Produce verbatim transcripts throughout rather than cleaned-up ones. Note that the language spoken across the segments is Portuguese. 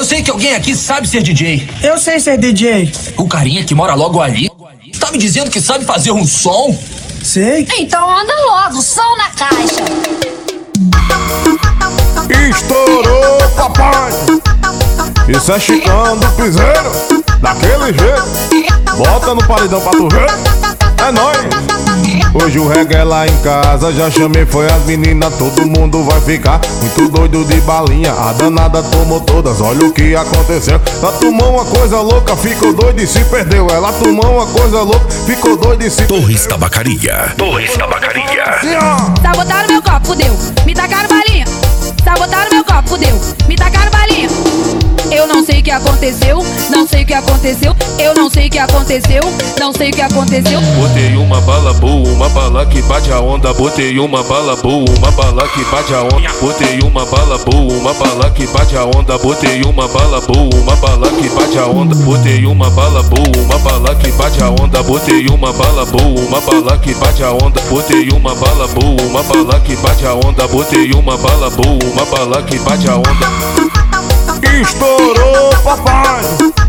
sei que alguém aqui sabe ser D J. Eu sei ser D J. O carinha que mora logo ali tá me dizendo que sabe fazer um som? Sei. Então anda logo, som na caixa. Estourou, papai. Isso é Chicão do Piseiro, daquele jeito. Bota no paredão pra tu ver. É nóis. Hoje o reggae é lá em casa, já chamei, foi as meninas, todo mundo vai ficar muito doido de balinha. A danada tomou todas, olha o que aconteceu. Ela tomou uma coisa louca, ficou doida e se perdeu. Ela tomou uma coisa louca, ficou doida e se perdeu. Torres Tabacaria, Torres Tabacaria. Sabotaram meu copo, fudeu, me tacaram balinha. Sabotaram meu copo, fudeu, me tacaram balinha. Eu não sei o que aconteceu, não sei o que aconteceu. Eu não sei o que aconteceu, não sei o que aconteceu. Botei uma bala boa, uma bala que bate a onda. Botei uma bala boa, uma bala que bate a onda. Botei uma bala boa, uma bala que bate a onda. Botei uma bala boa, uma bala que bate a onda. Botei uma bala boa, uma bala que bate a onda. Botei uma bala boa, uma bala que bate a onda. Botei uma bala boa, uma bala que bate a onda. Botei uma bala boa, uma bala que bate a onda. Estourou, papai.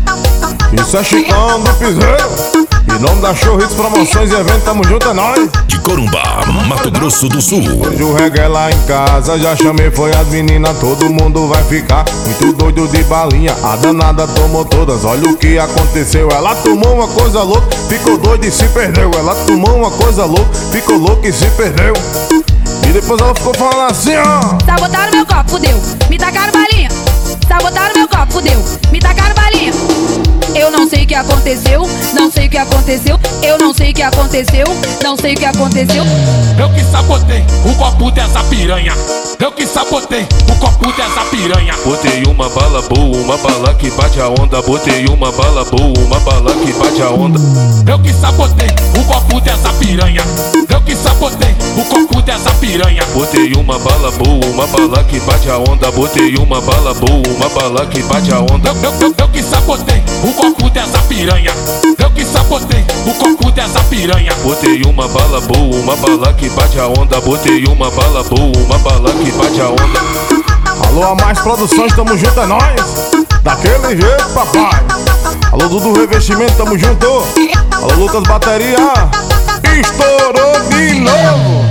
Isso é Chicão do Piseiro. Em nome da Show Hits Promoções e Eventos, tamo junto, é nóis. De Corumbá, Mato Grosso do Sul. Hoje o reggae é lá em casa, já chamei, foi as meninas, todo mundo vai ficar muito doido de balinha. A danada tomou todas, olha o que aconteceu. Ela tomou uma coisa louca, ficou doida e se perdeu. Ela tomou uma coisa louca, ficou louca e se perdeu. E depois ela ficou falando assim, ó. Sabotaram meu copo, fudeu, me tacaram balinha. Sabotaram meu copo, fudeu, me tacaram balinha. Eu não sei o que aconteceu, não sei o que aconteceu. Eu não sei o que aconteceu, não sei o que aconteceu. Eu que sabotei o copo dessa piranha. Eu que sabotei o copo dessa piranha. Botei uma bala boa, uma bala que bate a onda. Botei uma bala boa, uma bala que bate a onda. Eu que sabotei o copo dessa piranha. Eu que sabotei o copo dessa piranha. Botei uma bala boa, uma bala que bate a onda. Botei uma bala boa, uma bala que bate a onda. Eu, eu, eu, eu que sabotei o copo dessa piranha. Eu que sabotei o copo dessa piranha. Botei uma bala boa, uma bala que bate a onda. Botei uma bala boa, uma bala que bate a onda. Alô, a Mais Produções, tamo junto, é nóis. Daquele jeito, papai. Alô, Dudu Revestimento, tamo junto. Alô, Lucas Bateria. Estourou de novo.